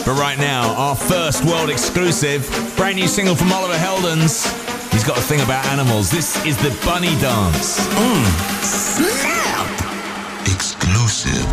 But right now, our first world exclusive, brand new single from Oliver Heldens. He's got a thing about animals. This is the Bunny Dance. Snap! Exclusive.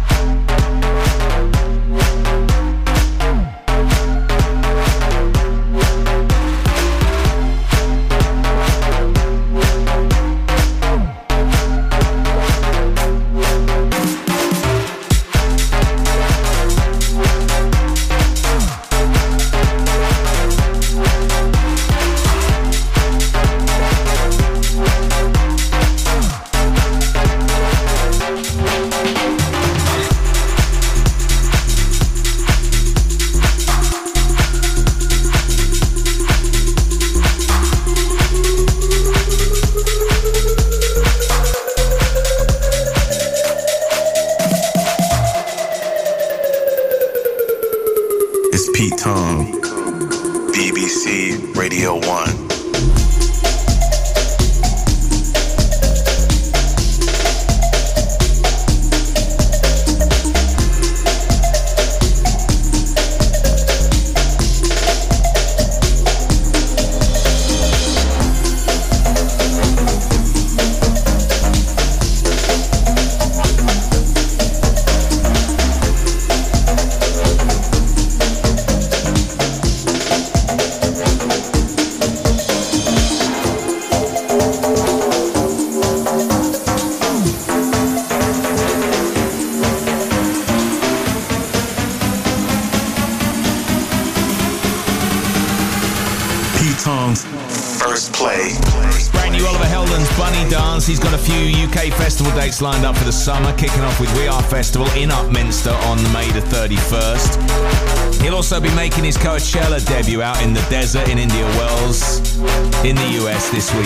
He's got a few UK festival dates lined up for the summer, kicking off with We Are Festival in Upminster on May the 31st. He'll also be making his Coachella debut out in the desert in India Wells in the US this week.